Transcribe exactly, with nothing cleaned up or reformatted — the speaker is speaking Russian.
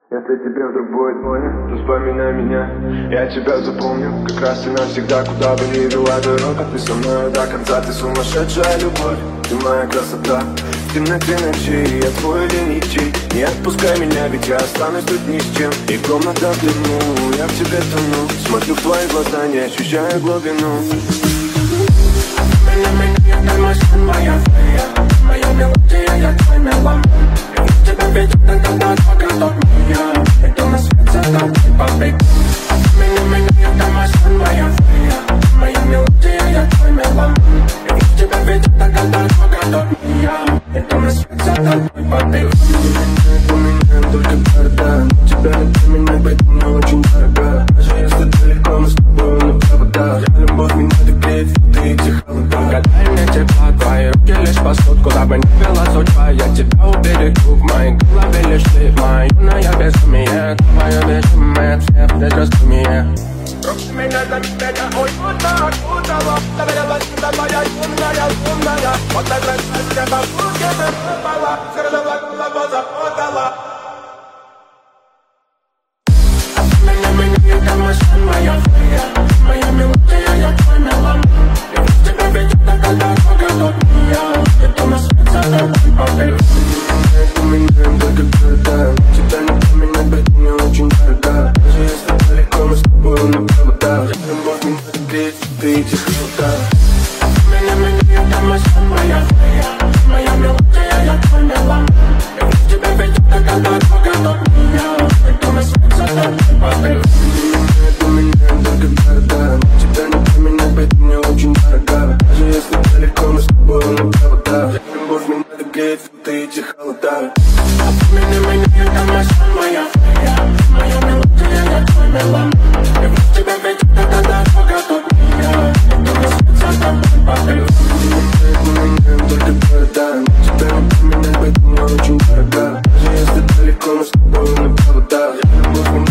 Если тебе вдруг будет больно, то вспоминай меня. Я тебя запомню, как раз и навсегда. Куда бы ни вела дорога, ты со мной до конца. Ты сумасшедшая любовь, ты моя красота. В темноте ночи я твой или ничей. Не отпускай меня, ведь я останусь тут ни с чем. И комната в дыму, я в тебе тону. Смотрю в твои глаза, не ощущаю глубину. Меня, меня, я моя сын, моя фея. Моя мелодия, я твой меломан. Я в тебя ведет, когда дорога до меня. Иду на свет за тобой, побег. Меня, меня, я мой сын, моя фея. Моя мелодия, я твой меломан. Я в тебя ведет, когда дорога до меня. Иду на свет за тобой, побег. У меня только города, но тебя не поменять, поэтому мне очень дорога. Даже если далеко, мы с тобой на проводах. Любовь меня догреет, ты эти холода. Дай мне тепла, твои руки лишь спасут. Куда бы ни вела судьба, я тебя уберегу. В моей голове лишь ты, моя юная безумие. Твое безумие, цвет без раздумия. Руки меня за меня, ой, куда, куда, доверилась сюда моя юная, умная. Вот так раз с неба в руки выпала, сердце голову запутала. Меня, меня, это мой сын, моя фея. Моя мелодия, я твой меломан. Я в тебя ведет, когда дорога до меня. Иду на свет за тобой, побег. У меня только города, но тебя не поменять, поэтому мне очень дорога. Даже если далеко, мы с тобой на проводах. Любовь меня догреет, ты эти холода. Меня, меня, это мой сын, моя фея. Моя мелодия, я твой меломан. Я в тебя ведет, когда дорога до меня. Иду на свет за тобой, побег. У меня только города, но тебя не поменять, поэтому мне очень дорога. Даже если далеко, мы с тобой на проводах. Любовь меня догреет, ты эти холода. Меня, меня, это мой сын, моя фея. Моя мелодия, я твой меломан. Я в тебя ведет, когда дорога до меня. Иду на свет за тобой, побег. У меня только города, но тебя не поменять, поэтому мне очень дорога. Даже если далеко, мы с тобой на проводах. Любовь меня